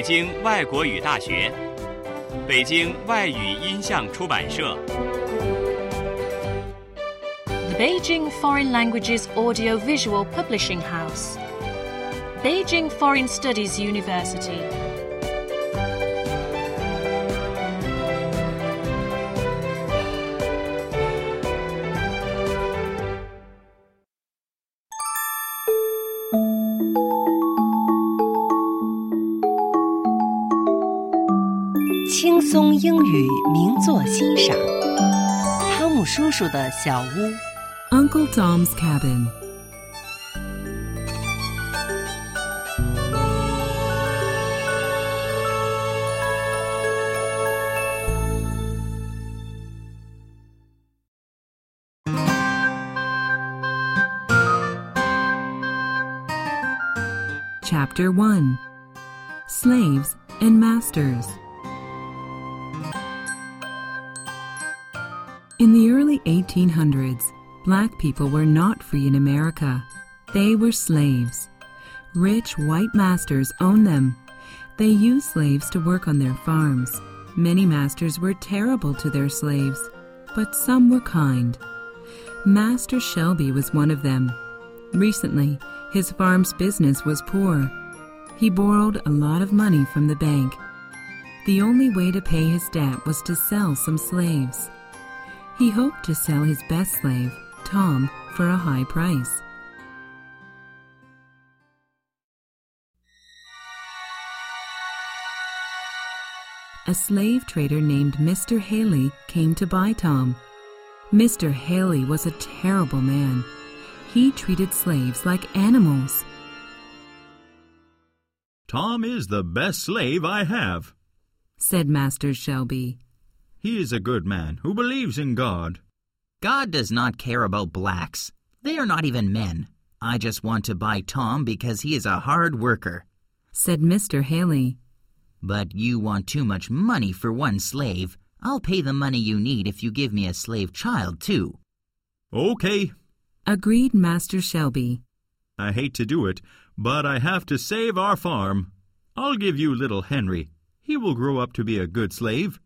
北京外国语大学、北京外语音像出版社。 The Beijing Foreign Languages Audio-Visual Publishing House, Beijing Foreign Studies University. 《轻松英语名作欣赏》，汤姆叔叔的小屋。 Uncle Tom's Cabin. Chapter 1. Slaves and Masters. In the early 1800s, black people were not free in America. They were slaves. Rich white masters owned them. They used slaves to work on their farms. Many masters were terrible to their slaves, but some were kind. Master Shelby was one of them. Recently, his farm's business was poor. He borrowed a lot of money from the bank. The only way to pay his debt was to sell some slaves. He hoped to sell his best slave, Tom, for a high price. A slave trader named Mr. Haley came to buy Tom. Mr. Haley was a terrible man. He treated slaves like animals. "Tom is the best slave I have," said Master Shelby. "He is a good man who believes in God." "God does not care about blacks. They are not even men. I just want to buy Tom because he is a hard worker," said Mr. Haley. "But you want too much money for one slave. I'll pay the money you need if you give me a slave child, too." "Okay," agreed Master Shelby. "I hate to do it, but I have to save our farm. I'll give you little Henry. He will grow up to be a good slave."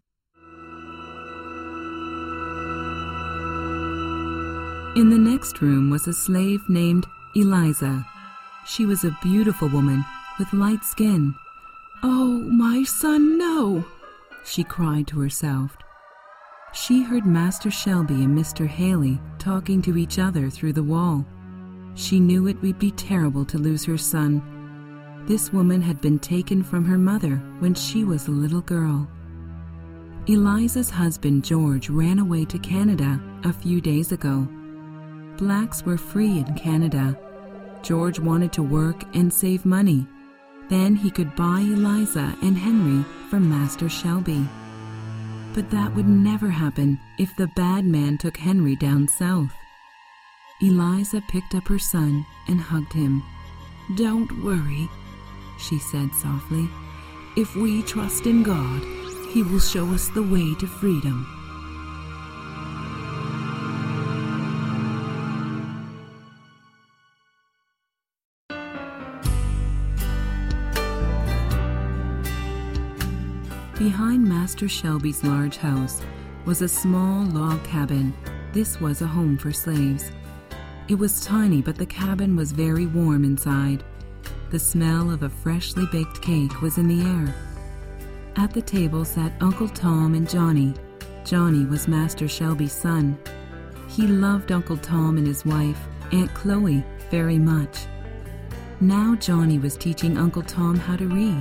In the next room was a slave named Eliza. She was a beautiful woman with light skin. "Oh, my son, no!" she cried to herself. She heard Master Shelby and Mr. Haley talking to each other through the wall. She knew it would be terrible to lose her son. This woman had been taken from her mother when she was a little girl. Eliza's husband, George, ran away to Canada a few days ago. Blacks were free in Canada. George wanted to work and save money. Then he could buy Eliza and Henry from Master Shelby. But that would never happen if the bad man took Henry down south. Eliza picked up her son and hugged him. "Don't worry," she said softly. "If we trust in God, He will show us the way to freedom." Behind Master Shelby's large house was a small log cabin. This was a home for slaves. It was tiny, but the cabin was very warm inside. The smell of a freshly baked cake was in the air. At the table sat Uncle Tom and Johnny. Johnny was Master Shelby's son. He loved Uncle Tom and his wife, Aunt Chloe, very much. Now Johnny was teaching Uncle Tom how to read.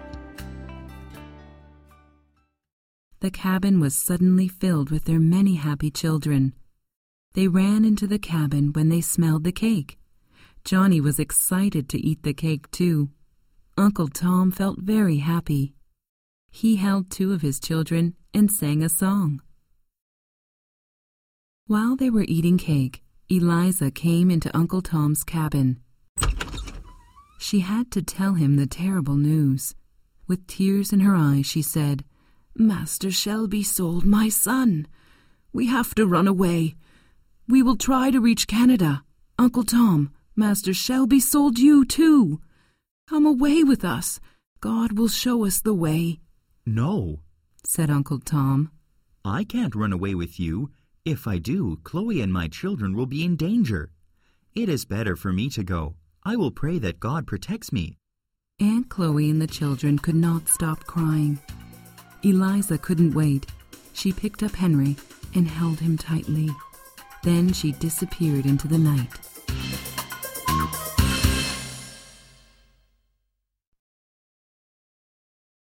The cabin was suddenly filled with their many happy children. They ran into the cabin when they smelled the cake. Johnny was excited to eat the cake too. Uncle Tom felt very happy. He held two of his children and sang a song. While they were eating cake, Eliza came into Uncle Tom's cabin. She had to tell him the terrible news. With tears in her eyes, she said, "Master Shelby sold my son. We have to run away. We will try to reach Canada. Uncle Tom, Master Shelby sold you too. Come away with us. God will show us the way," No, said Uncle Tom. I can't run away with you. If I do, Chloe and my children will be in danger. It is better for me to go. I will pray that God protects me. Aunt Chloe and the children could not stop crying. Eliza couldn't wait. She picked up Henry and held him tightly. Then she disappeared into the night.